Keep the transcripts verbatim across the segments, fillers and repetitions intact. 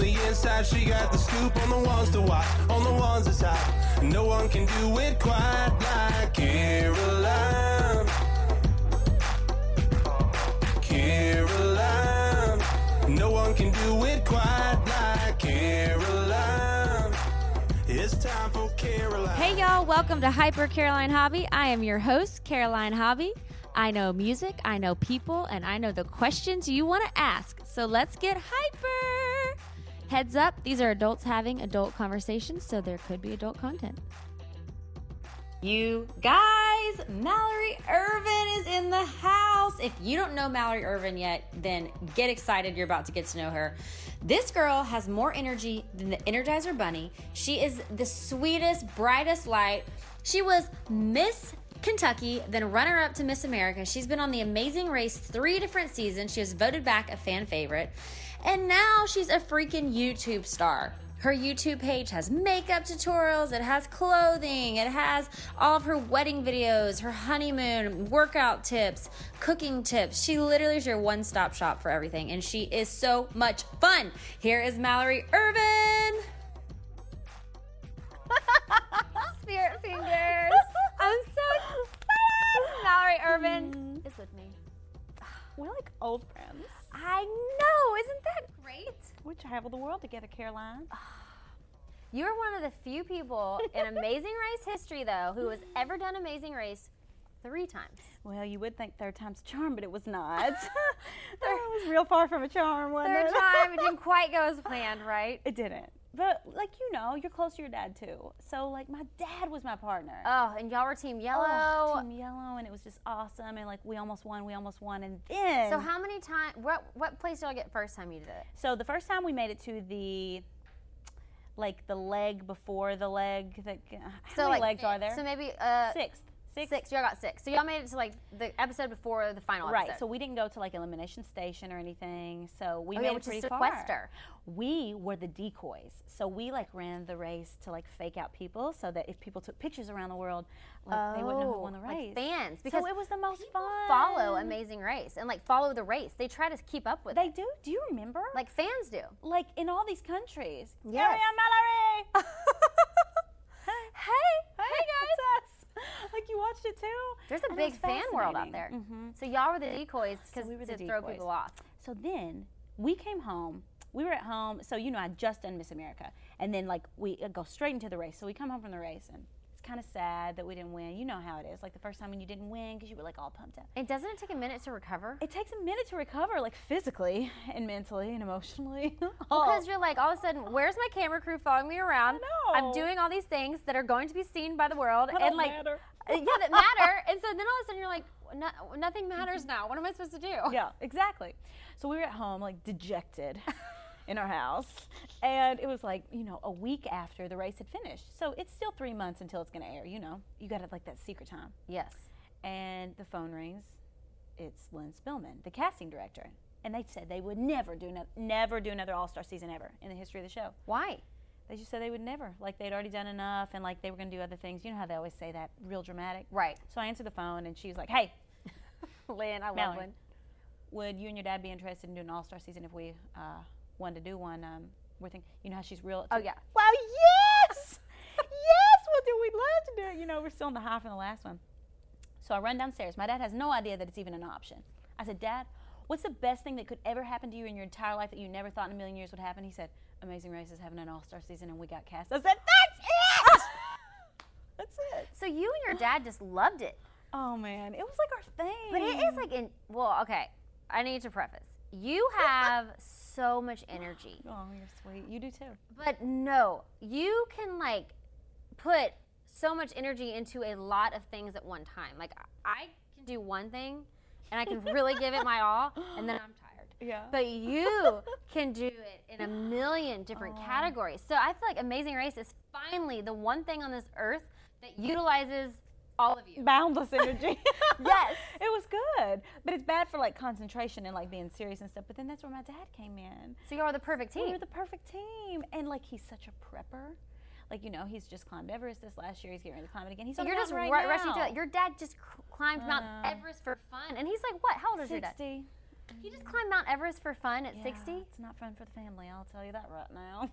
the inside. She got the scoop on the ones to watch, on the ones that's hot. No one can do it quite like Caroline. Caroline. No one can do it quite like Caroline. It's time for Caroline. Hey y'all, welcome to Hyper Caroline Hobby. I am your host, Caroline Hobby. I know music, I know people, and I know the questions you want to ask. So let's get hyper. Heads up, these are adults having adult conversations, so there could be adult content. You guys, Mallory Ervin is in the house. If you don't know Mallory Ervin yet, then get excited. You're about to get to know her. This girl has more energy than the Energizer Bunny. She is the sweetest, brightest light. She was Miss Kentucky, then runner-up to Miss America. She's been on The Amazing Race three different seasons. She was voted back a fan favorite. And now she's a freaking YouTube star. Her YouTube page has makeup tutorials, it has clothing, it has all of her wedding videos, her honeymoon, workout tips, cooking tips. She literally is your one-stop shop for everything, and she is so much fun. Here is Mallory Ervin. Spirit fingers. I'm so excited. Mallory Ervin mm. is with me. We're like old friends. I know. Isn't that great? We travel the world together, Caroline. You're one of the few people in Amazing Race history, though, who has ever done Amazing Race three times. Well, you would think third time's a charm, but it was not. It was real far from a charm, wasn't Third it? time, it didn't quite go as planned, right? It didn't. But, like, you know, you're close to your dad, too. So, like, my dad was my partner. Oh, and y'all were Team Yellow. Oh, Team Yellow, and it was just awesome. And, like, we almost won, we almost won. And then... So how many times, what, what place did y'all get first time you did it? So the first time we made it to the, like, the leg before the leg. That, how so many like, legs are there? So maybe... Uh, Sixth. Six. Six. Y'all got six. So y'all made it to like the episode before the final right, episode. Right. So we didn't go to like Elimination Station or anything. So we oh, made yeah, it which pretty is far. sequester. We were the decoys. So we like ran the race to like fake out people so that if people took pictures around the world, like oh, they wouldn't know who won the race. Like fans. Because so it was the most people fun. Follow Amazing Race and like follow the race. They try to keep up with they it. They do? Do you remember? Like fans do. Like in all these countries. Yes. Here I am, Mallory. hey. Hey. Hey guys. Like you watched it too? There's a big fan world out there. Mm-hmm. So y'all were the decoys because so we were to the throw decoys. people off. So then we came home. We were at home. So you know I'd just done Miss America, and then like we uh, go straight into the race. So we come home from the race, and it's kind of sad that we didn't win. You know how it is. Like the first time when you didn't win because you were like all pumped up. And doesn't it take a minute to recover? It takes a minute to recover, like physically and mentally and emotionally. Well, because you're like, all of a sudden, where's my camera crew following me around? I know. I'm doing all these things that are going to be seen by the world. That and don't like, matter. Yeah, that matter. And so then all of a sudden you're like, no, nothing matters now. What am I supposed to do? Yeah, exactly. So we were at home, like dejected in our house. And it was like, you know, a week after the race had finished. So it's still three months until it's going to air, you know. You got it like that secret time. Yes. And the phone rings. It's Lynn Spillman, the casting director. And they said they would never do no- never do another All-Star season ever in the history of the show. Why? They just said they would never. Like they'd already done enough and like they were going to do other things. You know how they always say that, real dramatic? Right. So I answered the phone and she was like, hey. Lynn, I love Mallory, Lynn. Would you and your dad be interested in doing an All-Star season if we uh, wanted to do one? Um, we're thinking, you know how she's real. Oh, yeah. Wow, yes! Yes, we'll do. We'd love to do it. You know, we're still in the high from the last one. So I run downstairs. My dad has no idea that it's even an option. I said, Dad, what's the best thing that could ever happen to you in your entire life that you never thought in a million years would happen? He said, Amazing Race is having an All-Star season and we got cast. I said, that's it! That's it. So you and your dad just loved it. Oh, man. It was like our thing. But it is like, in, well, okay. I need to preface. You have so much energy. Oh, you're sweet. You do too. But no, you can like put so much energy into a lot of things at one time. Like I can do one thing and I can really give it my all and then I'm tired. Yeah. But you can do it in a million different oh. categories. So I feel like Amazing Race is finally the one thing on this earth that utilizes all of you. Boundless energy. Yes. It was good. But it's bad for like concentration and like being serious and stuff. But then that's where my dad came in. So you are the perfect team. We were the perfect team. And like he's such a prepper. Like, you know, he's just climbed Everest this last year. He's getting ready to climb it again. He's so on you're the just right r- now. rushing to it. Your dad just c- climbed uh, Mount Everest for fun. And he's like, what? How old is your dad? sixty. He just climbed Mount Everest for fun at Yeah, sixty? It's not fun for the family, I'll tell you that right now.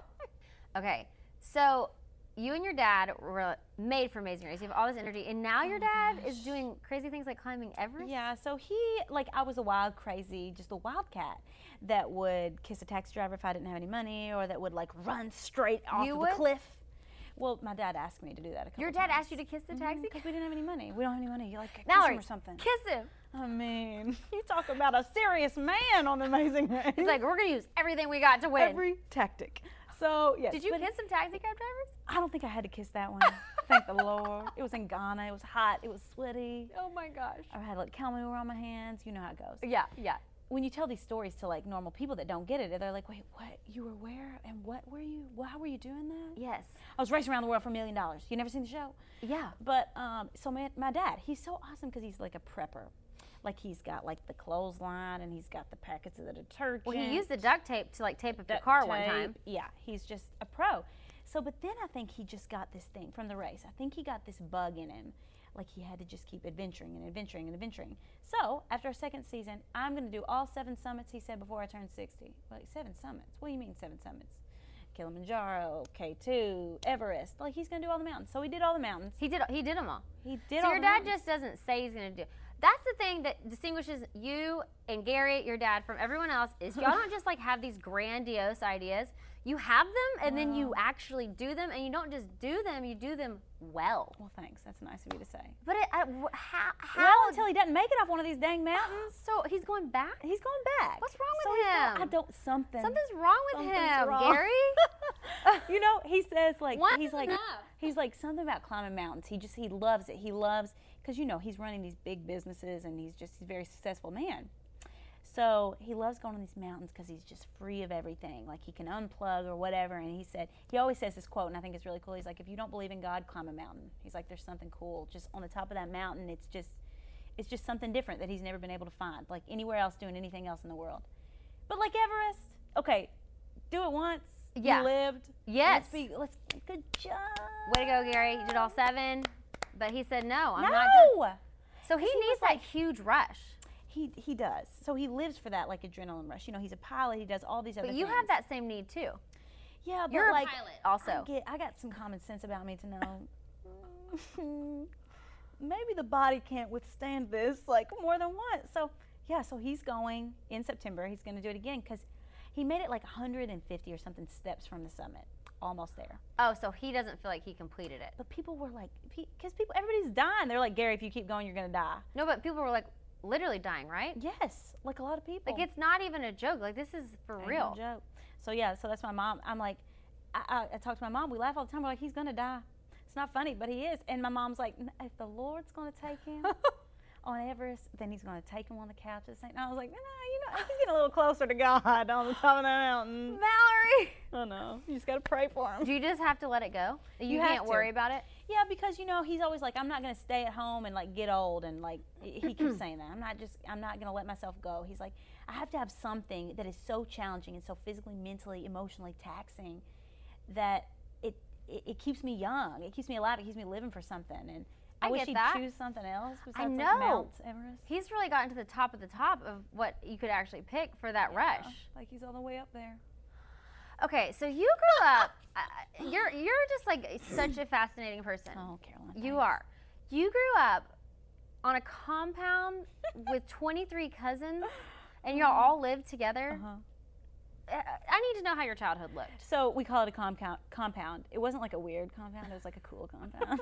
Okay, so you and your dad were made for Amazing Race. You have all this energy, and now your dad is doing crazy things like climbing Everest? Yeah, so he, like, I was a wild, crazy, just a wildcat that would kiss a taxi driver if I didn't have any money, or that would, like, run straight off You of would? a cliff. Well, my dad asked me to do that a couple Your dad times. asked you to kiss the taxi? Because we didn't have any money. We don't have any money. You like kiss Mallory, him or something. kiss him. I mean, you talk about a serious man on The Amazing Race. He's like, we're going to use everything we got to win. every tactic. So, yes. Did you but kiss some taxi cab drivers? I don't think I had to kiss that one. Thank the Lord. It was in Ghana. It was hot. It was sweaty. Oh my gosh. I had like cow manure on my hands. You know how it goes. Yeah, yeah. When you tell these stories to like normal people that don't get it, they're like, wait, what? You were where? And what were you? Well, how were you doing that? Yes. I was racing around the world for a million dollars. You never seen the show? Yeah. But um, so my, my dad, he's so awesome because he's like a prepper. Like he's got like the clothesline and he's got the packets of the detergent. Well, he used the duct tape to like tape up your duct car one tape. time. Yeah, he's just a pro. So, but then I think he just got this thing from the race. I think he got this bug in him. Like he had to just keep adventuring and adventuring and adventuring. So, after our second season, I'm going to do all seven summits, he said, before I turn sixty. Like, seven summits? What do you mean seven summits? Kilimanjaro, K two, Everest. Like, he's going to do all the mountains. So, he did all the mountains. He did. He did them all. He did So all your the dad mountains. just doesn't say he's going to do. That's the thing that distinguishes you and Gary, your dad, from everyone else. Is y'all don't just like have these grandiose ideas. You have them, and then you actually do them, and you don't just do them. You do them well. Well, thanks. That's nice of you to say. But it, I, wh- how? how Well, until he doesn't make it off one of these dang mountains. so he's going back. He's going back. What's wrong So with he's going- him? I don't, something. Something's wrong with Something's him, wrong. Gary. You know, he says like Once he's is like enough. he's like something about climbing mountains. He just he loves it. He loves because you know he's running these big businesses and he's just he's a very successful man. So he loves going on these mountains because he's just free of everything. Like he can unplug or whatever. And he said he always says this quote, and I think it's really cool. He's like, if you don't believe in God, climb a mountain. He's like, there's something cool just on the top of that mountain. It's just it's just something different that he's never been able to find, like anywhere else doing anything else in the world. But like Everest, okay, do it once. Yeah. You lived. Yes. Let's be, let's, good job. Way to go, Gary. You did all seven. But he said, no, I'm no. not doing. So he he needs was that like- huge rush. He he does. So he lives for that like adrenaline rush. You know, he's a pilot. He does all these other But things. you have that same need too. Yeah, but You're a like pilot also. I get I got some common sense about me to know. Maybe the body can't withstand this like more than once. So yeah, so he's going in September. He's going to do it again because he made it like one hundred fifty or something steps from the summit, almost there. Oh, so he doesn't feel like he completed it. But people were like, because people, everybody's dying. They're like, Gary, if you keep going, you're going to die. No, but people were like literally dying, right? Yes, like a lot of people. Like it's not even a joke. Like this is for Ain't real. no joke. So yeah, so that's my mom. I'm like, I, I, I talk to my mom. We laugh all the time. We're like, he's gonna die. It's not funny, but he is. And my mom's like, if the Lord's gonna take him on Everest, then he's gonna take him on the couch at Saint. And I was like, no, you know, he can get a little closer to God on the top of that mountain. Mallory, I know. You just gotta pray for him. do you just have to let it go? You, You have can't to. worry about it. Yeah, because you know he's always like, I'm not gonna stay at home and like get old and like he keeps saying that. I'm not just I'm not gonna let myself go. He's like, I have to have something that is so challenging and so physically, mentally, emotionally taxing that it it, it keeps me young. It keeps me alive. It keeps me living for something. And I, I wish get he'd that. choose something else besides I like know. Mount Everest. He's really gotten to the top of the top of what you could actually pick for that rush. Yeah, like he's all the way up there. Okay, so you grew up. Uh, you're you're just like such a fascinating person. Oh, Caroline. You thanks. are. You grew up on a compound with twenty-three cousins, and y'all all lived together. Uh-huh. Uh, I need to know how your childhood looked. So we call it a compound. Compound. It wasn't like a weird compound. It was like a cool compound.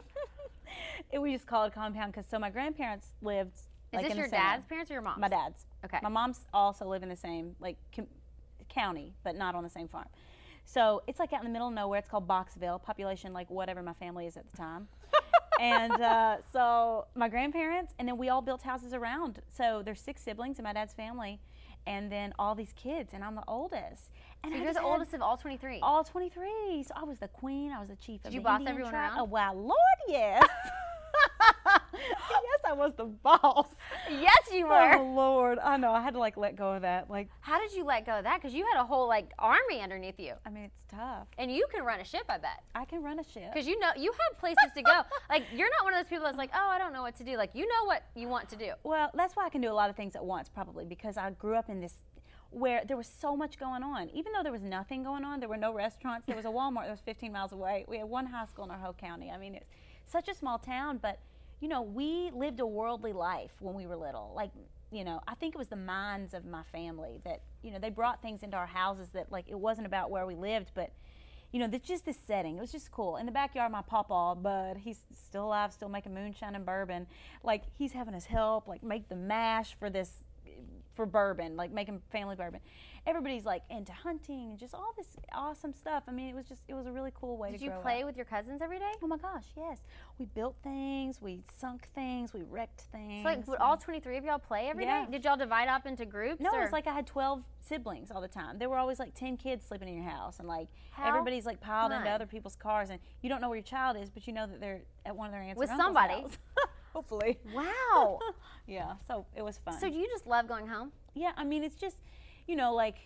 it, we just call it a compound because so my grandparents lived. Is like, this in your the same- dad's parents or your mom's? My dad's. Okay. My mom's also live in the same like com- county, but not on the same farm. So it's like out in the middle of nowhere. It's called Boxville. Population like whatever my family is at the time. and uh, so my grandparents, and then we all built houses around. So there's six siblings in my dad's family, and then all these kids, and I'm the oldest. And So I you're just the had oldest of all twenty-three. all twenty-three. So I was the queen. I was the chief of you the boss Indian everyone tribe. around? Oh, wow, Lord, yes. Yes, I was the boss. Yes, you were. Oh Lord, I know. I had to like let go of that. Like, How did you let go of that? Because you had a whole like army underneath you, I mean, it's tough. and you can run a ship, I bet. I can run a ship. Because you know you have places to go. Like you're not one of those people that's like, oh, I don't know what to do. Like you know what you want to do. Well, that's why I can do a lot of things at once, probably because I grew up in this where there was so much going on. Even though there was nothing going on, there were no restaurants. There was a Walmart that was fifteen miles away. We had one high school in our whole county. I mean, it's such a small town, but you know, we lived a worldly life when we were little. Like, you know, I think it was the minds of my family that, you know, they brought things into our houses that, like, it wasn't about where we lived, but, you know, that's just this setting. It was just cool. In the backyard, my pawpaw, Bud, he's still alive, still making moonshine and bourbon. Like, he's having us help, like, make the mash for this, for bourbon, like making family bourbon. Everybody's like into hunting and just all this awesome stuff. I mean, it was just, it was a really cool way Did to you grow play up. with your cousins every day? Oh my gosh, yes. We built things, we sunk things, we wrecked things. So like would all twenty-three of y'all play every day? Yeah. Did y'all divide up into groups? No, or? it's like I had twelve siblings all the time. There were always like ten kids sleeping in your house, and like How everybody's like piled into fun. other people's cars, and you don't know where your child is, but you know that they're at one of their aunts With or uncle's somebody. house. Hopefully. Wow. Yeah, so it was fun. So do you just love going home? Yeah, I mean, it's just, you know, like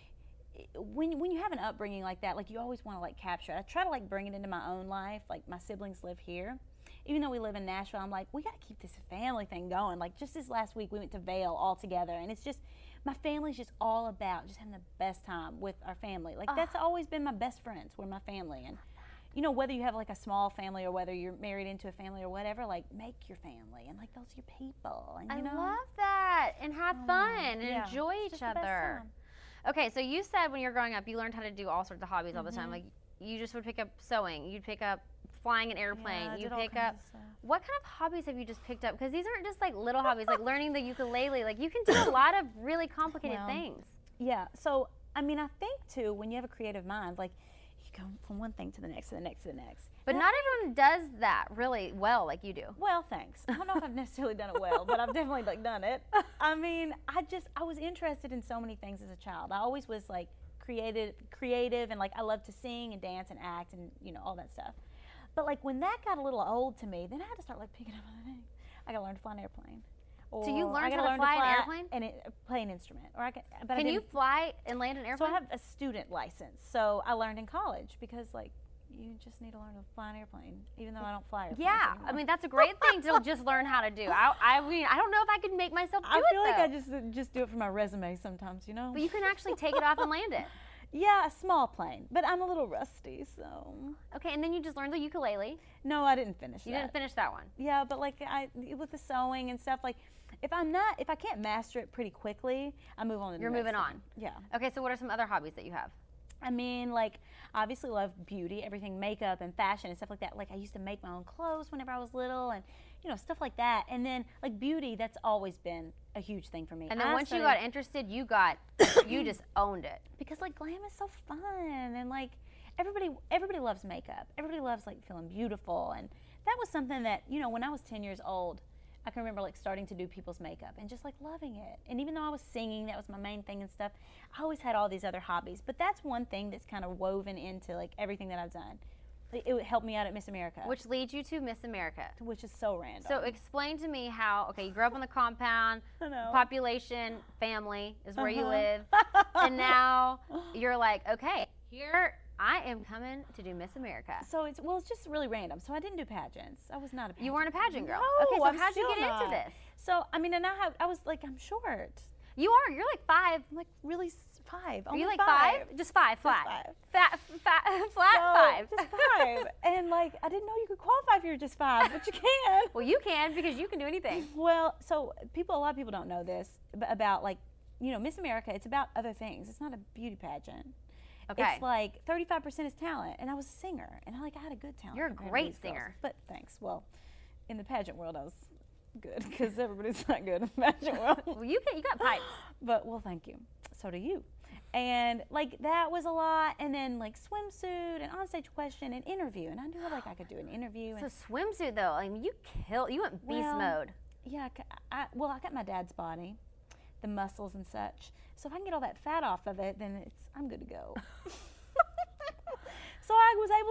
when when you have an upbringing like that, like you always want to like capture it. I try to like bring it into my own life. Like my siblings live here. Even though we live in Nashville, I'm like, we got to keep this family thing going. Like just this last week, we went to Vail all together, and it's just, my family's just all about just having the best time with our family. Like that's always been my best friends, were my family. And you know, whether you have like a small family or whether you're married into a family or whatever, like make your family, and like those are your people. And you I know, love that. And have fun and yeah, enjoy it's each just the best other. time. Okay, so you said when you were growing up, you learned how to do all sorts of hobbies all the Mm-hmm. time. Like you just would pick up sewing, you'd pick up flying an airplane, Yeah, I you did all pick kinds up. of stuff. What kind of hobbies have you just picked up? Because these aren't just like little hobbies, like learning the ukulele. Like you can do a lot of really complicated Well, things. Yeah. So, I mean, I think too, when you have a creative mind, like you go from one thing to the next, to the next, to the next. But not everyone does that really well like you do. Well, thanks. I don't know if I've necessarily done it well, but I've definitely like done it. I mean, I just I was interested in so many things as a child. I always was like creative, creative, and like I loved to sing and dance and act and you know all that stuff. But like when that got a little old to me, then I had to start like picking up other things. I got to learn to fly an airplane. Or So you I learned gotta how to learn fly an airplane? and it, play an instrument. Or I can, but I Can you didn't- fly and land an So airplane? I have a student license. So I learned in college because like you just need to learn to fly an airplane, even though I don't fly airplanes Yeah, anymore. I mean that's a great thing to just learn how to do. I, I mean, I don't know if I could make myself do I it feel like though. I just just do it for my resume sometimes, you know. But you can actually take it off and land it. Yeah, a small plane, but I'm a little rusty, so Okay, and then you just learned the ukulele. no, I didn't finish You that. didn't finish that one. Yeah, but like I with the sewing and stuff, like if I'm not if I can't master it pretty quickly, I move on to the You're next moving thing. on. Yeah. Okay, so what are some other hobbies that you have? I mean, like, I obviously love beauty, everything makeup and fashion and stuff like that. Like, I used to make my own clothes whenever I was little and, you know, stuff like that. And then, like, beauty, that's always been a huge thing for me. And then I once you started- got interested, you got, you just owned it. because, like, glam is so fun. And, like, everybody everybody loves makeup. Everybody loves, like, feeling beautiful. And that was something that, you know, when I was ten years old, I can remember like starting to do people's makeup and just like loving it. And even though I was singing, that was my main thing and stuff, I always had all these other hobbies. But that's one thing that's kind of woven into like everything that I've done. It, it helped me out at Miss America, which, Which leads you to Miss America. which is so random. So explain to me how, okay, you grew up on the compound, I know. population, family is where you Uh-huh. live, and now you're like, okay, here I am coming to do Miss America. So it's well, it's just really random. So I didn't do pageants. I was not a pageant. You weren't a pageant girl. No, okay, so I'm how'd you still get not. into this? So I mean, and I have I was like I'm short. You are, you're like five. I'm like really s- five. Are only you like five? Just five, flat. five. Fat, fat, flat So, five. Just five. And like I didn't know you could qualify if you're just five, but you can. Well, you can because you can do anything. Well, so people, a lot of people don't know this b- about like, you know, Miss America. It's about other things. It's not a beauty pageant. Okay. It's like thirty-five percent is talent, and I was a singer, and I like I had a good talent. You're a compared to great these girls. singer. But thanks. Well, in the pageant world, I was good because everybody's not good in the pageant world. Well, you can. You got pipes. But well, thank you. So do you. And like that was a lot, and then like swimsuit and onstage question and interview, and I knew like I could do an interview. So And swimsuit though, I mean, you kill. You went beast Well, mode. yeah, I, ca- I, well, I got my dad's body, the muscles and such. So if I can get all that fat off of it, then it's I'm good to go. So I was able to do that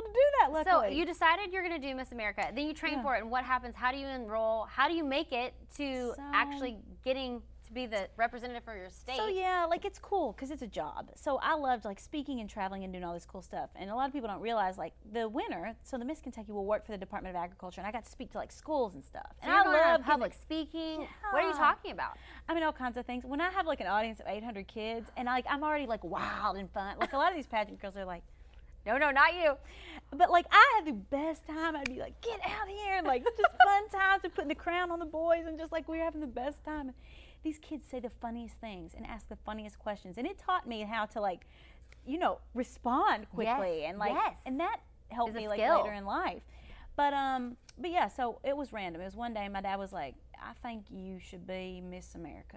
that, luckily. So you decided you're going to do Miss America. Then you train Yeah. for it. And what happens? How do you enroll? How do you make it to So- actually getting to be the representative for your state? So yeah, like it's cool because it's a job. So I loved like speaking and traveling and doing all this cool stuff. And a lot of people don't realize like the winner, so the Miss Kentucky will work for the Department of Agriculture, and I got to speak to like schools and stuff. So and you're I going around love public getting- speaking. What are you Yeah. talking about? I mean, all kinds of things. When I have like an audience of eight hundred kids, and like I'm already like wild and fun. Like a lot of these pageant girls are like, No, no, not you. but like I had the best time. I'd be like, get out here, and like just fun times and putting the crown on the boys, and just like we were having the best time. And these kids say the funniest things and ask the funniest questions, and it taught me how to like, you know, respond quickly, Yes, and like, yes. and that helped It's a me like skill. later in life. But um, but yeah, so it was random. It was one day my dad was like, I think you should be Miss America.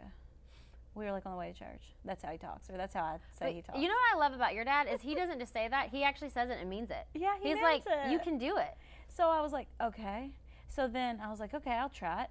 We were like on the way to church. That's how he talks, or that's how I say But he talks. you know what I love about your dad is he doesn't just say that. He actually says it and means it. Yeah, he He's means like, it. you can do it. So I was like, okay. So then I was like, okay, I'll try it.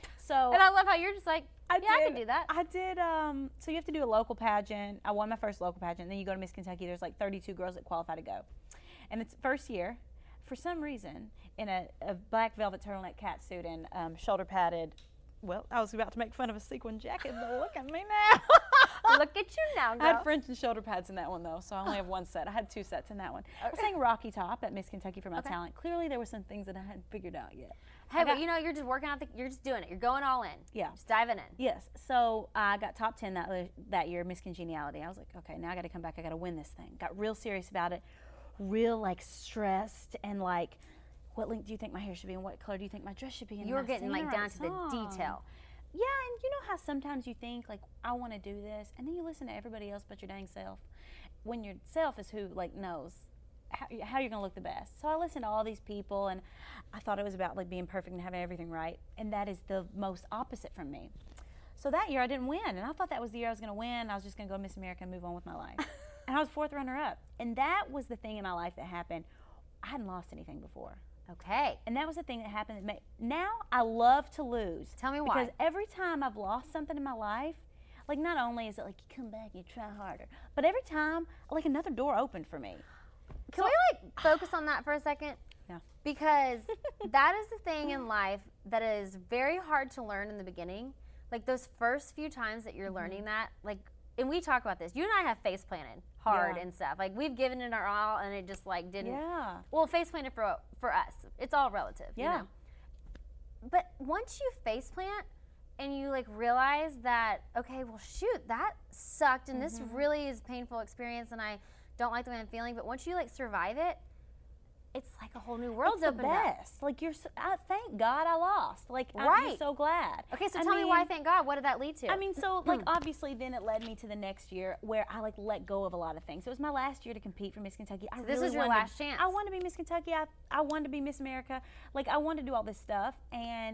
So And I love how you're just like, I yeah, I did, can do that. I did. Um, so you have to do a local pageant. I won my first local pageant. And then you go to Miss Kentucky. There's like thirty-two girls that qualify to go. And it's first year, for some reason, in a, a black velvet turtleneck catsuit and um, shoulder padded. Well, I was about to make fun of a sequin jacket, but look at me now. Look at you now, I girl. had French and shoulder pads in that one, though, so I only have one set. I had two sets in that one. I sang Rocky Top at Miss Kentucky for my Okay. talent. Clearly, there were some things that I hadn't figured out yet. Hey, I but got- you know, you're just working out the, you're just doing it. You're going all in. Yeah. Just diving in. Yes. So I got top ten that li- that year, Miss Congeniality. I was like, okay, now I got to come back. I got to win this thing. Got real serious about it. Real like stressed and like, what length do you think my hair should be and what color do you think my dress should be? And You're am I getting singing like the down right to the song? detail. Yeah, and you know how sometimes you think like, I want to do this, and then you listen to everybody else but your dang self. When your self is who like knows how, how you're gonna look the best. So I listened to all these people, and I thought it was about like being perfect and having everything right, and that is the most opposite from me. So that year I didn't win, and I thought that was the year I was gonna win. I was just gonna go to Miss America and move on with my life. And I was fourth runner-up, and that was the thing in my life that happened. I hadn't lost anything before. Okay. And that was the thing that happened that made, now I love to lose. Tell me why. Because every time I've lost something in my life, like not only is it like you come back and you try harder, but every time like another door opened for me. Can we like focus on that for a second? Yeah. Because that is the thing in life that is very hard to learn in the beginning. Like those first few times that you're Mm-hmm. learning that, like, and we talk about this. You and I have face planted hard Yeah. and stuff. Like we've given it our all, and it just like didn't. Yeah. Well, face planted for for us. It's all relative. Yeah. You know? But once you face plant and you like realize that, okay, well, shoot, that sucked, and this really is a painful experience, and I don't like the way I'm feeling. But once you like survive it, it's like a whole new world's It's the opened up. best. Like you're, so, I, thank God I lost. Like I'm Right. just so glad. Okay, so I tell me why. mean- Thank God. What did that lead to? I mean, so like obviously, then it led me to the next year where I like let go of a lot of things. It was my last year to compete for Miss Kentucky. I So this really is your wanted- last chance. I wanted to be Miss Kentucky. I I wanted to be Miss America. Like I wanted to do all this stuff, and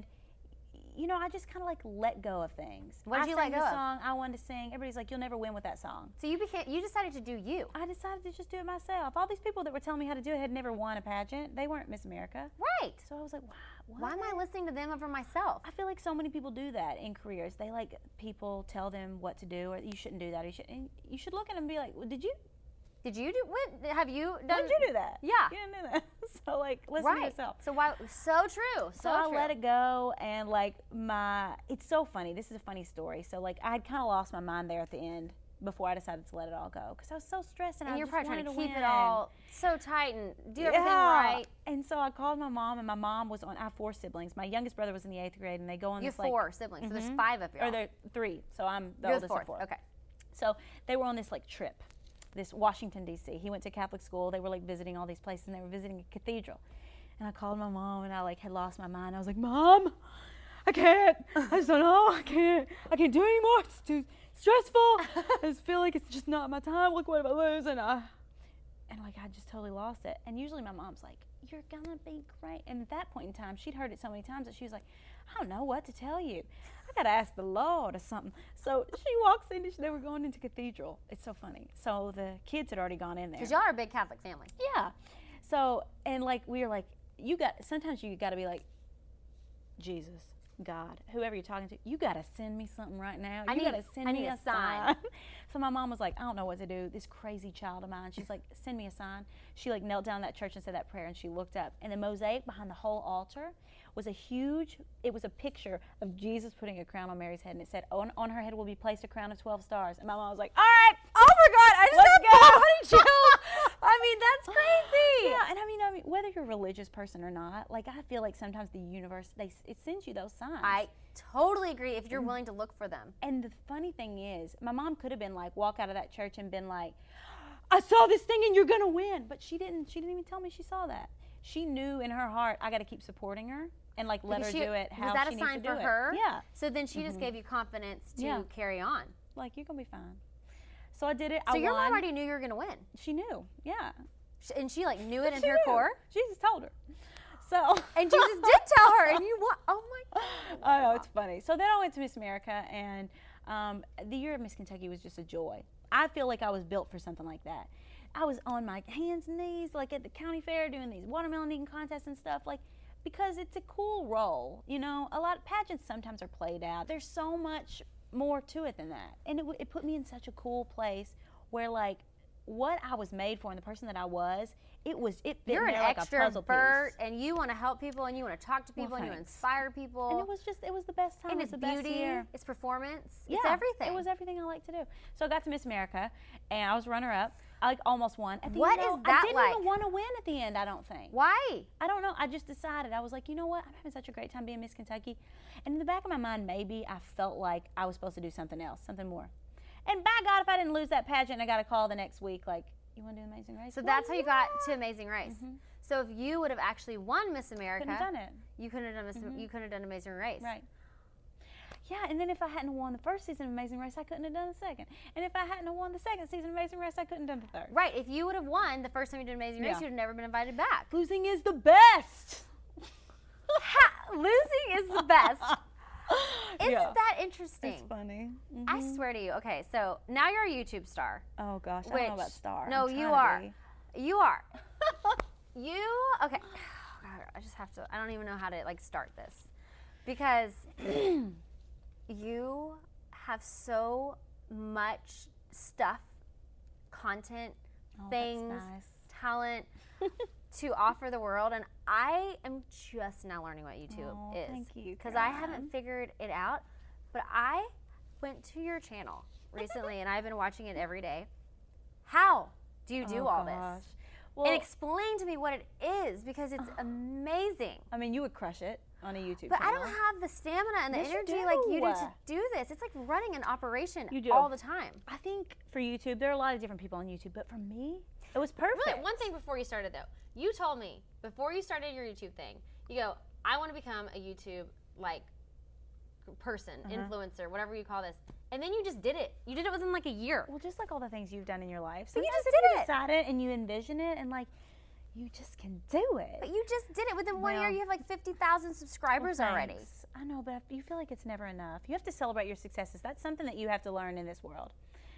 you know, I just kind of like let go of things. What did I you sang let go the of? song I wanted to sing. Everybody's like, "You'll never win with that song." so you became. You decided to do you. I decided to just do it myself. All these people that were telling me how to do it had never won a pageant. They weren't Miss America. Right. So I was like, "Why? Why am I listening to them over myself? I feel like so many people do that in careers. They like people tell them what to do, or you shouldn't do that. Or you should. And you should look at them and be like, well, "Did you? Did you do? What have you done? When did you do that? Yeah. You didn't do that." So like, listen Right. to yourself. So why? So true. So, So I true. let it go, and like my, it's so funny. This is a funny story. So like, I had kind of lost my mind there at the end before I decided to let it all go because I was so stressed and, And I you're just probably trying wanted to to keep win. it all so tight and do everything Yeah. right. And so I called my mom, and my mom was on. I have four siblings. My youngest brother was in the eighth grade, and they go on You this have like, four siblings, so there's Mhm. five of you. or they're three. So I'm the You're the oldest fourth. of four. Okay. So they were on this like trip, this Washington D C. He went to Catholic school. They were like visiting all these places, and they were visiting a cathedral. And I called my mom, and I like had lost my mind. I was like, "Mom, I can't. I just don't know. I can't. I can't do it anymore. It's too stressful. I just feel like it's just not my time. Look, what if I lose?" And I, and like I just totally lost it. And usually my mom's like, "You're gonna be great." And at that point in time, she'd heard it so many times that she was like, "I don't know what to tell you. I gotta ask the Lord or something." So she walks in, and she- they were going into cathedral. It's so funny. So the kids had already gone in there. Because y'all are a big Catholic family. Yeah. So, and like, we were like, you got, sometimes you got to be like, Jesus, God, whoever you're talking to, you got to send me something right now. I You need- got to send I me need a a sign." sign. So my mom was like, I don't know what to do. This crazy child of mine, she's like, send me a sign. She like knelt down in that church and said that prayer, and she looked up, and the mosaic behind the whole altar was a huge, it was a picture of Jesus putting a crown on Mary's head, and it said, on, on her head will be placed a crown of twelve stars. And my mom was like, all right, Oh my God! I just Let's got go. body chills. I mean, that's crazy. yeah, and I mean, I mean, whether you're a religious person or not, like I feel like sometimes the universe, they it sends you those signs. I totally agree if you're willing to look for them. And the funny thing is, my mom could have been like, walk out of that church and been like, I saw this thing and you're gonna win. But she didn't. She didn't even tell me she saw that. She knew in her heart, I got to keep supporting her and like let Because her she- do it how was that she a needs sign to for do her? it. Yeah, So then she just gave you confidence to Yeah. carry on. like you're gonna be fine. So I did it. So I your won. mom already knew you were gonna win, She knew. Yeah. Sh- and she like knew it in She her knew. core. Jesus told her. So. And Jesus did tell her, and you won. Oh my God. I know, it's funny. So then I went to Miss America, and um, the year of Miss Kentucky was just a joy. I feel like I was built for something like that. I was on my hands and knees, like at the county fair, doing these watermelon eating contests and stuff, like because it's a cool role. You know, a lot of pageants sometimes are played out. There's so much more to it than that, and it, w- it put me in such a cool place where, like, what I was made for and the person that I was, it was it fit You're in an there like a puzzle extrovert, piece. and you want to help people, and you want to talk to people, Well, and you want to thanks. inspire people. And it was just, it was the best time. and it it's was the best beauty, year. it's performance, Yeah, it's everything. It was everything I like to do. So I got to Miss America, and I was runner-up. I like almost won. At the What end, though, is that I didn't like? even want to win at the end. I don't think. Why? I don't know. I just decided. I was like, you know what? I'm having such a great time being Miss Kentucky. And in the back of my mind, maybe I felt like I was supposed to do something else, something more. And by God, if I didn't lose that pageant, I got a call the next week, like, you want to do Amazing Race? So Well, that's how you got yeah. to Amazing Race. So if you would have actually won Miss America, Couldn't have done it. you couldn't have done Miss, you couldn't have done Amazing Race. Right. Yeah, and then if I hadn't won the first season of Amazing Race, I couldn't have done the second. And if I hadn't won the second season of Amazing Race, I couldn't have done the third. Right. If you would have won the first time you did Amazing Race, Yeah. you'd have never been invited back. Losing is the best. Ha, losing is the best. Isn't Yeah. that interesting? It's funny. I Mhm. swear to you. Okay, so now you're a YouTube star. Oh gosh, I Which, don't know about star. No, I'm you trying are. to be. You are. you okay? I just have to. I don't even know how to like start this because you have so much stuff, content, Oh, that's things, nice. talent to offer the world, and I am just now learning what YouTube Oh, is. thank you, Because I Karen. haven't figured it out, but I went to your channel recently, and I've been watching it every day. How do you do Oh, all gosh. this? Well, And explain to me what it is, because it's amazing. I mean, you would crush it on a YouTube But I channel. don't have the stamina and the Yes, you energy like you do to do. do this. It's like running an operation You do. all the time. I think for YouTube, there are a lot of different people on YouTube, but for me, it was perfect. Really, one thing before you started though, you told me before you started your YouTube thing, you go, I want to become a YouTube like person, Uh-huh. influencer, whatever you call this, and then you just did it. You did it within like a year. Well, just like all the things you've done in your life. But you Sometimes just if did you it. decide it and you envision it, and like, you just can do it. But you just did it within one year. Well- You have like fifty thousand subscribers Well, already. thanks. I know, but you feel like it's never enough. You have to celebrate your successes. That's something that you have to learn in this world.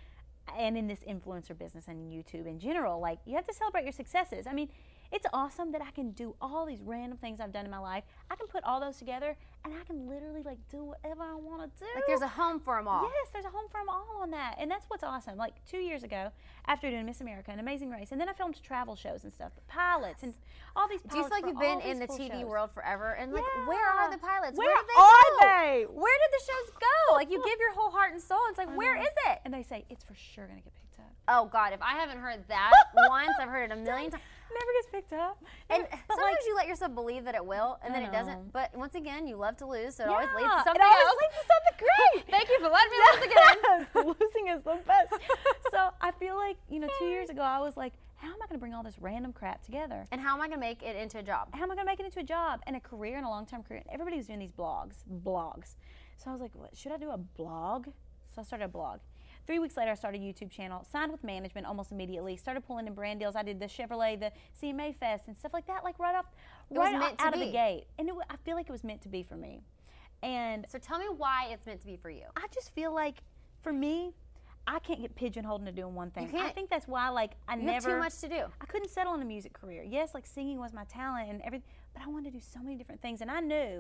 And in this influencer business and YouTube in general, like, you have to celebrate your successes. I mean, it's awesome that I can do all these random things I've done in my life. I can put all those together, and I can literally like do whatever I want to do. Like there's a home for them all. Yes, there's a home for them all on that. And that's what's awesome. Like two years ago, after doing Miss America and Amazing Race, and then I filmed travel shows and stuff, pilots and all these pilots. Do you feel like for you've been all in these the cool T V shows. world forever? And like, Yeah. where are the pilots? Where did they are go? they? Where did the shows go? Like you give your whole heart and soul. It's like, where know. is it? And they say, it's for sure going to get picked up. Oh God, if I haven't heard that once, I've heard it a million times. Never gets picked up. And but sometimes like, you let yourself believe that it will, and I then it know. doesn't. But once again, you love to lose, so it yeah, always leads to it something always else. leads to something great. Thank you for letting me lose again. Yes, losing is the best. So I feel like, you know, two years ago, I was like, how am I going to bring all this random crap together? And how am I gonna make it into a job? How am I going to make it into a job and a career and a long-term career? And everybody was doing these blogs, blogs. So I was like, what, should I do a blog? So I started a blog. Three weeks later, I started a YouTube channel, signed with management almost immediately, started pulling in brand deals. I did the Chevrolet, the C M A Fest, and stuff like that, like right off, It was right meant to out of be. the gate. And it, wa- I feel like it was meant to be for me. And So tell me why it's meant to be for you. I just feel like, for me, I can't get pigeonholed into doing one thing. You can't. I think that's why, like, I You never. have too much to do. I couldn't settle in a music career. Yes, like singing was my talent and everything, but I wanted to do so many different things. And I knew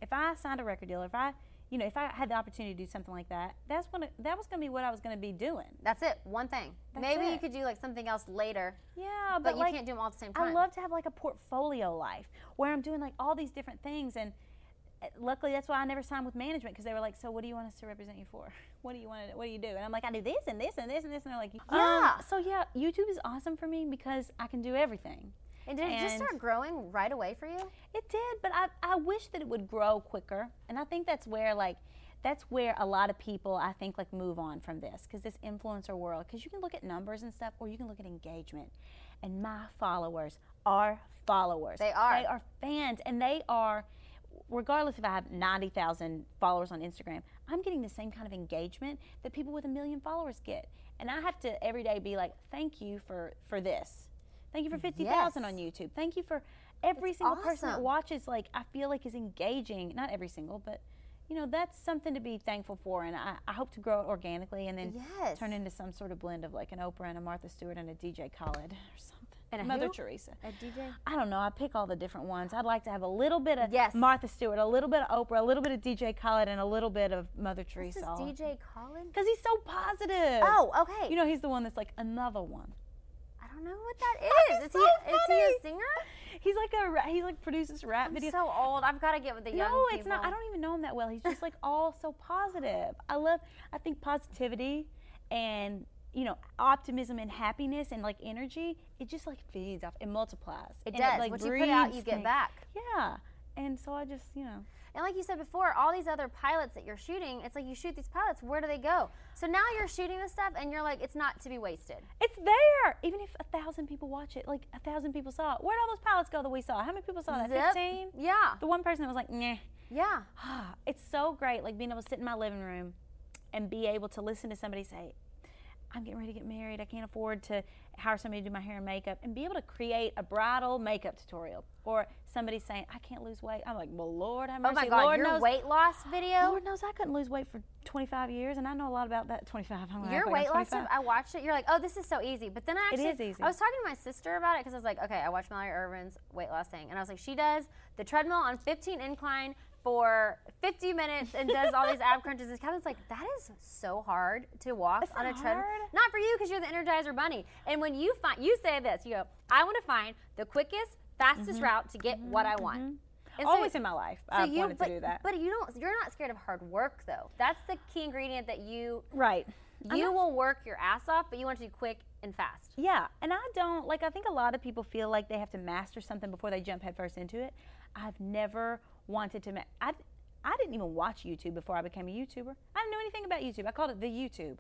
if I signed a record deal, if I, you know, if I had the opportunity to do something like that, that's when it, that was going to be what I was going to be doing. That's it, one thing. That's Maybe you it. could do like something else later, Yeah, but, but, you like, can't do them all at the same time. I love to have like a portfolio life where I'm doing like all these different things, and uh, luckily that's why I never signed with management, because they were like, so what do you want us to represent you for? What do you want to, what do you do? And I'm like, I do this and this and this and this, and they're like, Yeah. Um, so yeah, YouTube is awesome for me because I can do everything. And did it just and- start growing right away for you? It did, but I, I wish that it would grow quicker. And I think that's where like, that's where a lot of people, I think, like move on from this, because this influencer world, because you can look at numbers and stuff, or you can look at engagement. And my followers are followers. They are. They are fans, and they are, regardless if I have ninety thousand followers on Instagram, I'm getting the same kind of engagement that people with a million followers get. And I have to every day be like, thank you for, for this. Thank you for fifty thousand Yes. on YouTube. Thank you for every That's single person that awesome. watches, like, I feel like is engaging. Not every single, but, you know, that's something to be thankful for. And I, I hope to grow it organically and then Yes. turn into some sort of blend of like an Oprah and a Martha Stewart and a D J Khaled or something. And a Mother who? Teresa. A D J? I don't know. I pick all the different ones. I'd like to have a little bit of Yes. Martha Stewart, a little bit of Oprah, a little bit of D J Khaled, and a little bit of Mother This Teresa. is D J Colin? Because he's so positive. Oh, okay. You know, he's the one that's like another one. I don't know what that is. Is so he is he a funny. singer? He's like a ra- he like produces rap I'm videos. so old. I've got to get with the young No, people. it's not. I don't even know him that well. He's just like all so positive. I love. I think positivity and, you know, optimism and happiness and like energy. It just like feeds off. It multiplies. It and does. like, what you put out, breeds you get things. back. Yeah. And so I just, you know. And like you said before, all these other pilots that you're shooting, it's like you shoot these pilots, where do they go? So now you're shooting this stuff and you're like, it's not to be wasted. It's there. Even if a thousand people watch it, like a thousand people saw it. Where'd all those pilots go that we saw? How many people saw that? Zip. Fifteen. Yeah. The one person that was like, nah. Yeah. It's so great, like being able to sit in my living room and be able to listen to somebody say, I'm getting ready to get married, I can't afford to hire somebody to do my hair and makeup, and be able to create a bridal makeup tutorial. Or somebody saying, I can't lose weight. I'm like, well, Lord have mercy. Oh my God, Lord your knows, weight loss video? Lord knows I couldn't lose weight for twenty-five years, and I know a lot about that. twenty-five. I'm gonna Your act like weight I'm loss twenty-five. stuff, I watched it. You're like, oh, this is so easy. But then I It actually, is easy. I was talking to my sister about it because I was like, okay, I watched Mallory Irvin's weight loss thing. And I was like, she does the treadmill on fifteen incline for fifty minutes and does all these ab crunches. And Catherine's like, that is so hard to walk It's on a not treadmill. hard. Not for you because you're the Energizer Bunny. And when you find, you say this, you go, I want to find the quickest, fastest route to get what I want. And so- Always in my life, I've you, wanted but, to do that. But you don't. You're not scared of hard work, though. That's the key ingredient that you right. I'm you not- will work your ass off, but you want it to be quick and fast. Yeah, and I don't, like, I think a lot of people feel like they have to master something before they jump headfirst into it. I've never wanted to, ma- I, I didn't even watch YouTube before I became a YouTuber. I didn't know anything about YouTube. I called it the YouTube.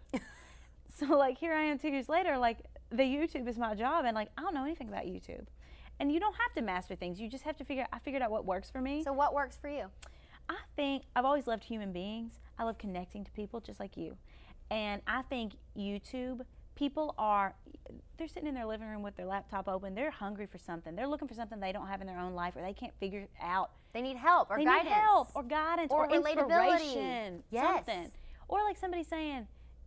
So, like, here I am two years later, like, the YouTube is my job, and, like, I don't know anything about YouTube. And you don't have to master things. You just have to figure, I figured out what works for me. So what works for you? I think I've always loved human beings. I love connecting to people just like you. And I think YouTube, people are, they're sitting in their living room with their laptop open. They're hungry for something. They're looking for something they don't have in their own life or they can't figure out. They need help or they guidance. need help or guidance Or or, relatability. inspiration. Yes. Something. Or like somebody saying,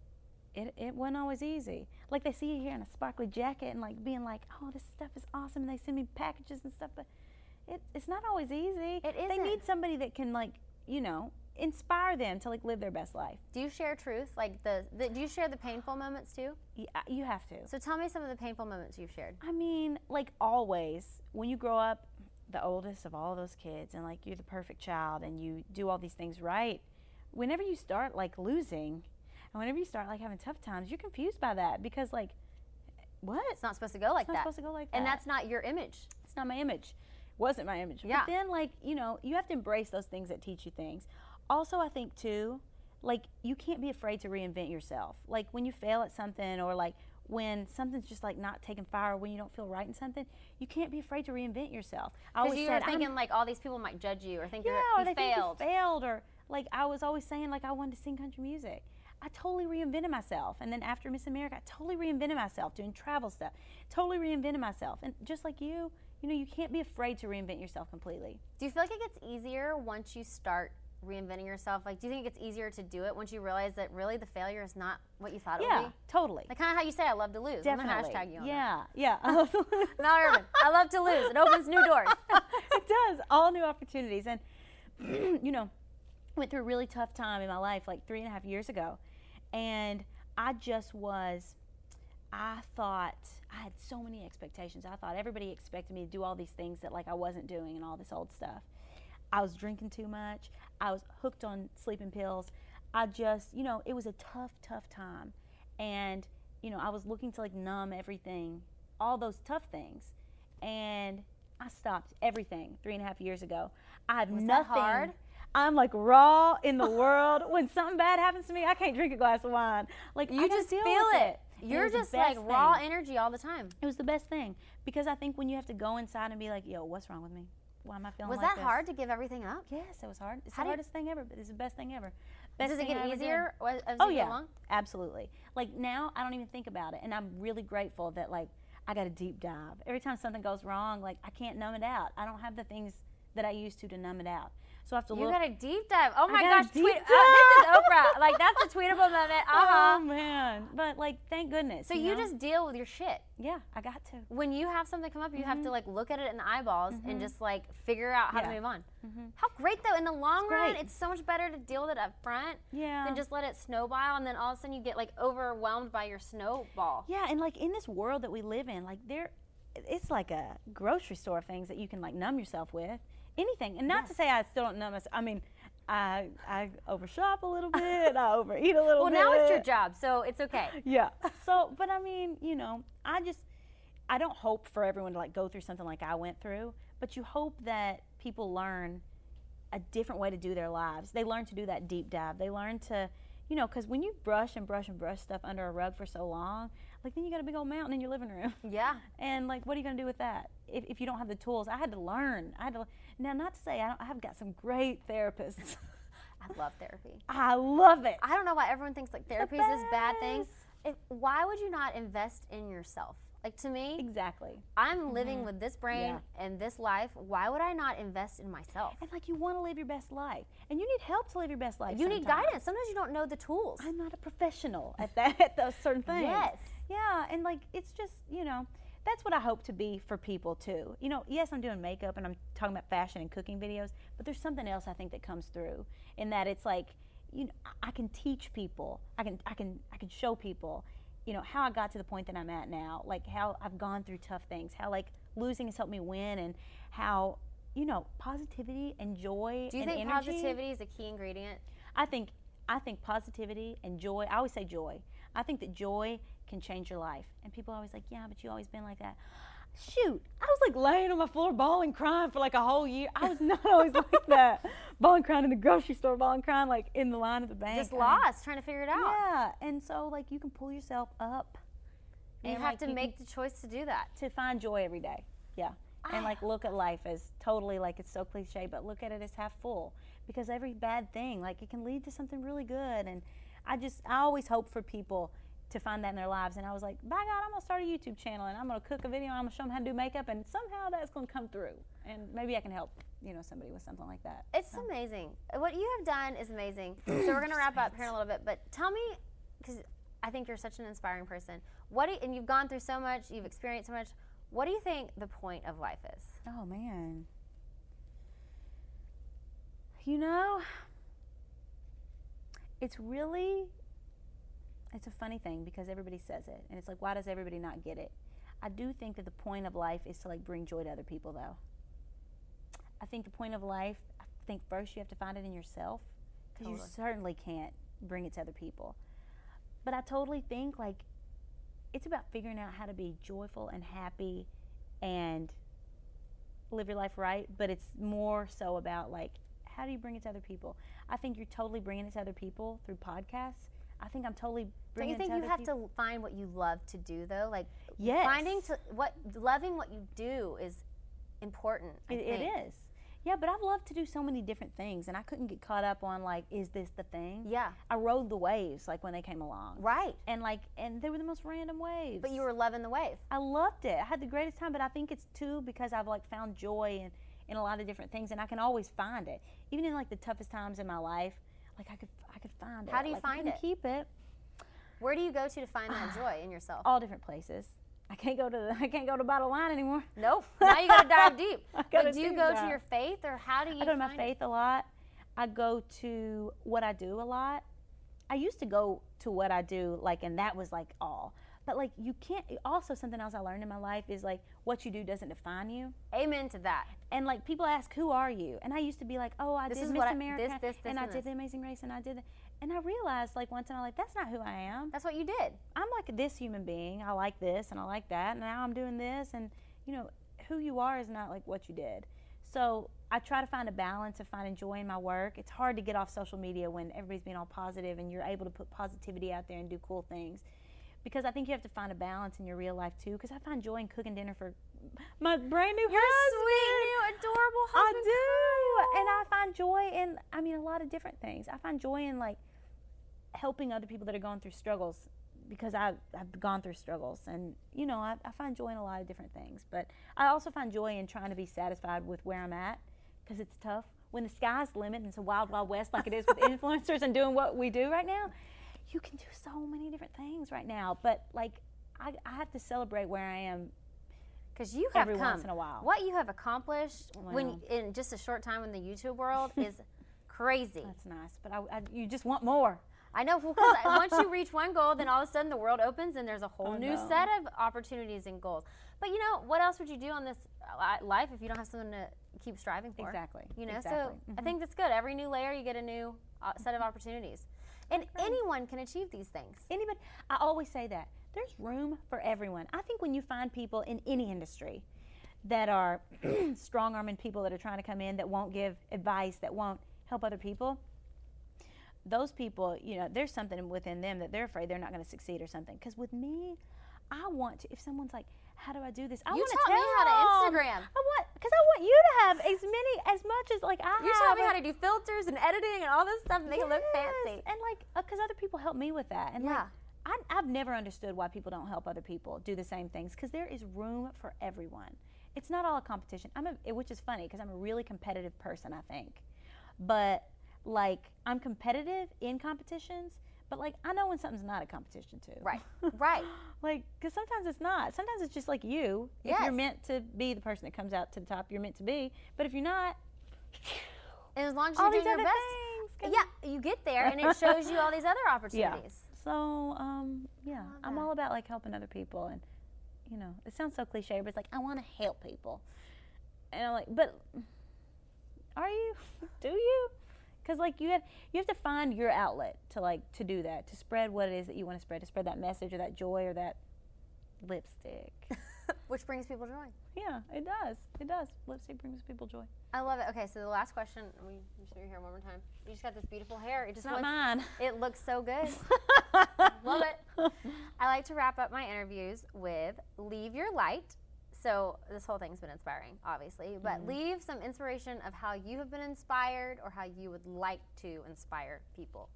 it, it wasn't always easy. Like they see you here in a sparkly jacket and like being like, oh, this stuff is awesome. And they send me packages and stuff, but it, it's not always easy. It They isn't. need somebody that can like, you know, inspire them to like live their best life. Do you share truth? Like the, the do you share the painful moments too? Yeah, you have to. So tell me some of the painful moments you've shared. I mean, like always, when you grow up the oldest of all those kids and like you're the perfect child and you do all these things right, whenever you start like losing and whenever you start like having tough times, you're confused by that because like, what? It's not supposed to go like It's not that. supposed to go like that. And that's not your image. It's not my image. Wasn't my image. Yeah. But then, like, you know, you have to embrace those things that teach you things. Also, I think, too, like, you can't be afraid to reinvent yourself. Like, when you fail at something or, like, when something's just, like, not taking fire or when you don't feel right in something, you can't be afraid to reinvent yourself. I Because always you said, were I'm- thinking like all these people might judge you or think yeah, you're, or you they failed. think you failed, or like I was always saying, like I wanted to sing country music. I totally reinvented myself, and then after Miss America, I totally reinvented myself doing travel stuff. Totally reinvented myself, and just like you, you know, you can't be afraid to reinvent yourself completely. Do you feel like it gets easier once you start reinventing yourself? Like, do you think it gets easier to do it once you realize that really the failure is not what you thought it Yeah, would be? totally. Like kind of how you say, I love to lose. Definitely. I'm gonna hashtag you on yeah, yeah. I love to lose. that. Mallory Irvin, I love to lose. It opens new doors. It does, all new opportunities. And you know, went through a really tough time in my life like three and a half years ago. And I just was, I thought, I had so many expectations. I thought everybody expected me to do all these things that like I wasn't doing and all this old stuff. I was drinking too much. I was hooked on sleeping pills. I just, you know, it was a tough, tough time. And, you know, I was looking to like numb everything, all those tough things. And I stopped everything three and a half years ago. I have Was nothing. that hard? I'm like raw in the world. When something bad happens to me, I can't drink a glass of wine. Like You I gotta just deal feel with it. it. And You're was the just like best raw thing. energy all the time. It was the best thing because I think when you have to go inside and be like, yo, what's wrong with me? Why am I feeling Was like that this? hard to give everything up? Yes, it was hard. It's How the do you- hardest thing ever, but it's the best thing ever. Best Does it thing I get ever did. easier as as Oh you yeah, go along? absolutely. Like now, I don't even think about it, and I'm really grateful that like I got a deep dive. Every time something goes wrong, like I can't numb it out. I don't have the things that I used to to numb it out. So I have to You look. got a deep dive. Oh my got a gosh, deep tweet. dive. Uh, this is Oprah. Like that's a tweetable moment. Uh huh. Oh man, but like thank goodness. So you you know? just deal with your shit. yeah, I got to. When you have something come up, you have to like look at it in the eyeballs and just like figure out how Yeah. to move on. How great though! In the long run, great. it's so much better to deal with it up front Yeah. than just let it snowball, and then all of a sudden you get like overwhelmed by your snowball. Yeah, and like in this world that we live in, like there, it's like a grocery store of things that you can like numb yourself with. Anything, and not to say I still don't numb myself. I mean, I I overshop a little bit, I overeat a little Well, bit. now it's your job, so it's okay. Yeah. So, but I mean, you know, I just, I don't hope for everyone to like go through something like I went through, but you hope that people learn a different way to do their lives. They learn to do that deep dive. They learn to, you know, because when you brush and brush and brush stuff under a rug for so long, like then you got a big old mountain in your living room. Yeah. And like, what are you gonna do with that if, if you don't have the tools? I had to learn. I had to. Now, not to say I, don't, I have got some great therapists. I love therapy. I love it. I don't know why everyone thinks like therapy is this bad thing. If, why would you not invest in yourself? Like to me, Exactly. I'm living with this brain Yeah. and this life. Why would I not invest in myself? And like, you want to live your best life, and you need help to live your best life. You need sometimes. guidance. Sometimes you don't know the tools. I'm not a professional at that at those certain things. Yes. Yeah, and like it's just, you know, that's what I hope to be for people too. You know, yes, I'm doing makeup and I'm talking about fashion and cooking videos, but there's something else I think that comes through in that it's like, you know, I can teach people. I can I can I can show people, you know, how I got to the point that I'm at now, like how I've gone through tough things, how like losing has helped me win, and how, you know, positivity and joy Do you and think energy. positivity is a key ingredient? I think I think positivity and joy. I always say joy. I think that joy can change your life. And people are always like, yeah, but you always been like that. Shoot, I was like laying on my floor bawling, crying for like a whole year. I was not always like that. Bawling, crying in the grocery store, bawling, crying like in the line at the bank. Just I- lost, trying to figure it out. Yeah, and so like you can pull yourself up. You and, have like, to you make can- the choice to do that. to find joy every day. Yeah. And like look at life as totally, like it's so cliche, but look at it as half full, because every bad thing, like it can lead to something really good. And I just, I always hope for people to find that in their lives. And I was like, by God, I'm gonna start a YouTube channel and I'm gonna cook a video and I'm gonna show them how to do makeup, and somehow that's gonna come through. And maybe I can help, you know, somebody with something like that. It's amazing. What you have done is amazing. So we're gonna wrap up here in a little bit, but tell me, because I think you're such an inspiring person. What do you, and you've gone through so much, you've experienced so much. What do you think the point of life is? Oh man. You know, it's really, it's a funny thing because everybody says it, and it's like, why does everybody not get it? I do think that the point of life is to like bring joy to other people, though. I think the point of life, I think first you have to find it in yourself, because you Totally. certainly can't bring it to other people. But I totally think like it's about figuring out how to be joyful and happy and live your life right, but it's more so about like, how do you bring it to other people? I think you're totally bringing it to other people through podcasts. I think I'm totally Don't bringing you think it to you other have people. to find what you love to do though? Like Yes. finding to what loving what you do is important. I It, it think. is. Yeah, but I've loved to do so many different things, and I couldn't get caught up on like, is this the thing? Yeah. I rode the waves like when they came along. Right. And like, and they were the most random waves. But you were loving the wave. I loved it. I had the greatest time, but I think it's too because I've like found joy in, in a lot of different things, and I can always find it. Even in like the toughest times in my life, like I could I could find it. How do you Like, I find couldn't it? Keep it. Where do you go to to find that joy in yourself? All different places. I can't go to the, I can't go to bottom line anymore. Nope. Now you got to dive deep. I gotta But do you do go that. to your faith, or how do you I go to my find faith a lot. I go to what I do a lot. I used to go to what I do, like, and that was like all. But like, you can't. Also, something else I learned in my life is like, what you do doesn't define you. it? Amen to that. And like, people ask, who are you? And I used to be like, oh, I This did is Miss what I- America, this, this, this, and I and did this. the Amazing Race, and I did. The, and I realized, like, one time, I'm like, that's not who I am. That's what you did. I'm like this human being. I like this and I like that, and now I'm doing this, and you know, who you are is not like what you did. So I try to find a balance of finding joy in my work. It's hard to get off social media when everybody's being all positive and you're able to put positivity out there and do cool things, because I think you have to find a balance in your real life too. Because I find joy in cooking dinner for my brand new Your husband. sweet, new, adorable I husband. do, and I find joy in, I mean, a lot of different things. I find joy in like helping other people that are going through struggles, because I've, I've gone through struggles, and you know, I, I find joy in a lot of different things. But I also find joy in trying to be satisfied with where I'm at, because it's tough. When the sky's the limit and it's a wild, wild west like it is with influencers and doing what we do right now, you can do so many different things right now. But like, I, I have to celebrate where I am. Because you have Every come. once in a while. What you have accomplished when Well. in just a short time in the YouTube world is crazy. That's nice, but I, I, you just want more. I know, because once you reach one goal, then all of a sudden the world opens and there's a whole Oh, new no. set of opportunities and goals. But you know, what else would you do on this uh, life if you don't have something to keep striving for? Exactly. You know, exactly. so I think that's good. Every new layer, you get a new uh, set of opportunities. And anyone can achieve these things. Anybody, I always say that there's room for everyone. I think when you find people in any industry that are strong-arming people that are trying to come in, that won't give advice, that won't help other people, those people, you know, there's something within them that they're afraid they're not going to succeed or something. Because with me, I want to, if someone's like, how do I do this? I You want to taught tell me how to them. Instagram. I want, because I want you to have as many, as much as like I You have. taught me how to do filters and editing and all this stuff and make it look Yes, fancy. and like, because other people help me with that. And Yeah. like, I, I've never understood why people don't help other people do the same things, because there is room for everyone. It's not all a competition. I'm a, which is funny because I'm a really competitive person, I think. But like, I'm competitive in competitions, but like, I know when something's not a competition too. Right, right. Like, because sometimes it's not. Sometimes it's just like you. If Yes. you're meant to be the person that comes out to the top, you're meant to be. But if you're not, And as long as all you're these doing your other best, things. yeah, you get there and it shows you all these other opportunities. So, um, yeah, I'm that. all about like helping other people, and you know, it sounds so cliche, but it's like I want to help people, and I'm like, but are you? Do you? Because like you have you have to find your outlet to like to do that, to spread what it is that you want to spread, to spread that message or that joy or that lipstick. Which brings people joy. Yeah, it does. It does. Lipstick brings people joy. I love it. Okay, so the last question, we just show your hair one more time. You just got this beautiful hair. It It's just not looks, mine. It looks so good. Love it. I like to wrap up my interviews with leave your light. So this whole thing's been inspiring, obviously, but Mm-hmm. leave some inspiration of how you have been inspired or how you would like to inspire people.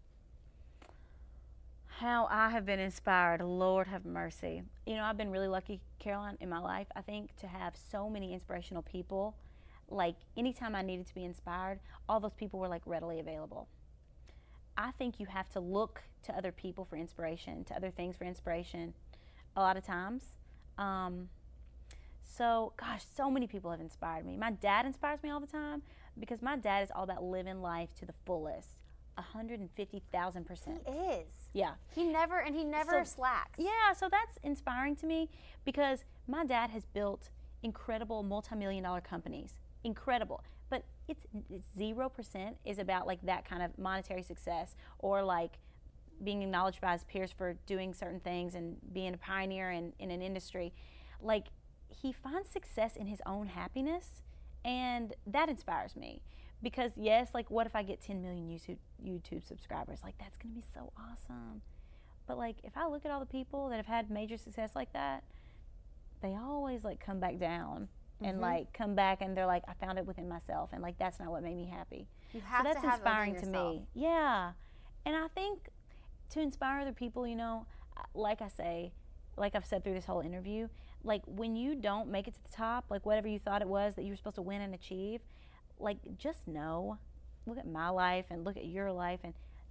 How I have been inspired, Lord have mercy. You know, I've been really lucky, Caroline, in my life, I think, to have so many inspirational people. Like, anytime I needed to be inspired, all those people were like readily available. I think you have to look to other people for inspiration, to other things for inspiration, a lot of times. Um, so, gosh, so many people have inspired me. My dad inspires me all the time because my dad is all about living life to the fullest, one hundred fifty thousand percent. He is. Yeah. He never, and he never So- slacks. Yeah, so that's inspiring to me because my dad has built incredible multi-million dollar companies. Incredible. But it's zero percent is about like that kind of monetary success or like being acknowledged by his peers for doing certain things and being a pioneer in, in an industry. Like, he finds success in his own happiness, and that inspires me. Because yes, like, what if I get ten million YouTube YouTube subscribers? Like, that's gonna be so awesome. But like, if I look at all the people that have had major success like that, they always like come back down and Mm-hmm. like come back and they're like, I found it within myself, and like that's not what made me happy. You have So that's to have inspiring it to within yourself. me. Yeah, and I think to inspire other people, you know, like I say, like I've said through this whole interview, like when you don't make it to the top, like whatever you thought it was that you were supposed to win and achieve, like just know, look at my life and look at your life, and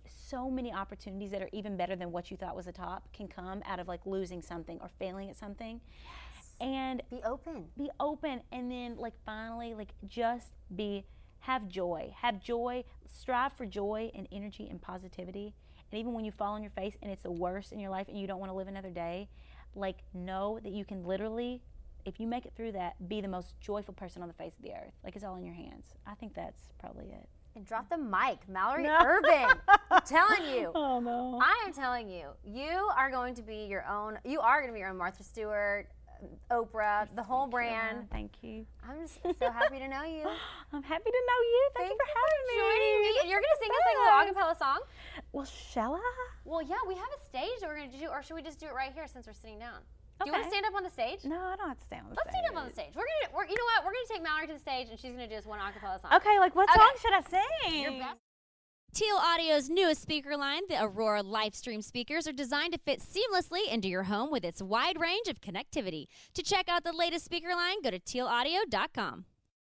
so many opportunities that are even better than what you thought was the top can come out of like losing something or failing at something. And Be open. be open, and then like finally like just be have joy have joy strive for joy and energy and positivity. And even when you fall on your face and it's the worst in your life and you don't want to live another day, like know that you can literally, if you make it through that, be the most joyful person on the face of the earth. Like, it's all in your hands. I think that's probably it. And drop the mic, Mallory No. Irvin. I'm telling you. Oh no. I am telling you, you are going to be your own, you are going to be your own Martha Stewart, Oprah, the whole brand. Thank you. I'm just so happy to know you. I'm happy to know you. Thank, you for having me. Joining me. And you're going to sing us like a little acapella song? Well, shall I? Well, yeah, we have a stage that we're going to do, or should we just do it right here since we're sitting down? Do you Okay. want to stand up on the stage? No, I don't have to stay on the Let's stage. stand up on the stage. We're gonna, we're, you know what? We're gonna take Mallory to the stage, and she's gonna do us one acapella song. Okay, like what Okay. song should I sing? Your best. Teal Audio's newest speaker line, the Aurora Livestream speakers, are designed to fit seamlessly into your home with its wide range of connectivity. To check out the latest speaker line, go to teal audio dot com.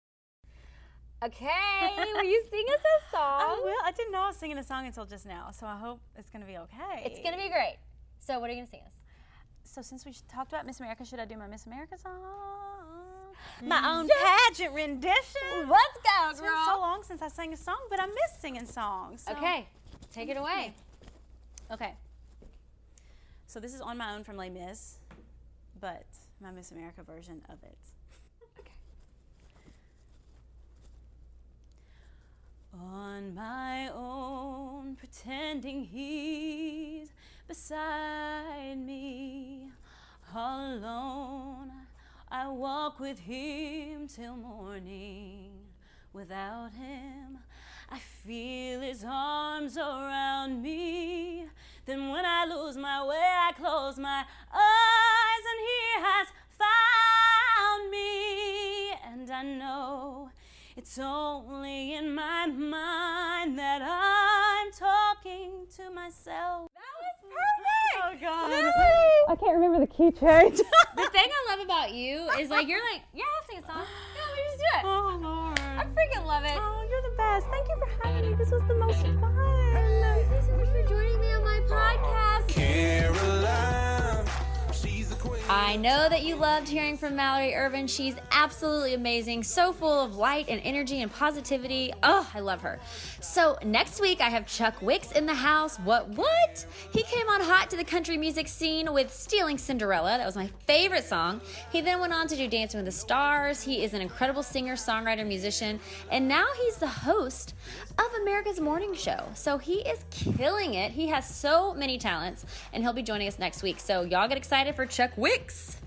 Okay, will you sing us a I song? will. I didn't know I was singing a song until just now, so I hope it's gonna be okay. It's gonna be great. So, what are you gonna sing us? So since we talked about Miss America, should I do my Miss America song? My own pageant rendition. Let's go, It's been so long since I sang a song, but I miss singing songs. so- Okay, take it away. Okay. So this is On My Own from Les Mis, but my Miss America version of it. Okay. On my own, pretending he's beside me, all alone, I walk with him till morning. Without him, I feel his arms around me. Then when I lose my way, I close my eyes, and he has found me. And I know it's only in my mind that I'm talking to myself. That was perfect. Oh, God. Mallory! I can't remember the key change. The thing I love about you is like you're like, yeah, I'll sing a song. Yeah, let me just do it. Oh, Lord. I freaking love it. Oh, you're the best. Thank you for having me. This was the most fun. Thank you so much for joining me on my podcast. Caroline, she's the queen. I know that you loved hearing from Mallory Irvin. She's absolutely amazing, so full of light and energy and positivity. Oh, I love her. So next week I have Chuck Wicks in the house. What, what? He came on hot to the country music scene with Stealing Cinderella. That was my favorite song. He then went on to do Dancing with the Stars. He is an incredible singer, songwriter, musician, and now he's the host of America's Morning Show. So he is killing it. He has so many talents, and he'll be joining us next week. So y'all get excited for Chuck Wicks.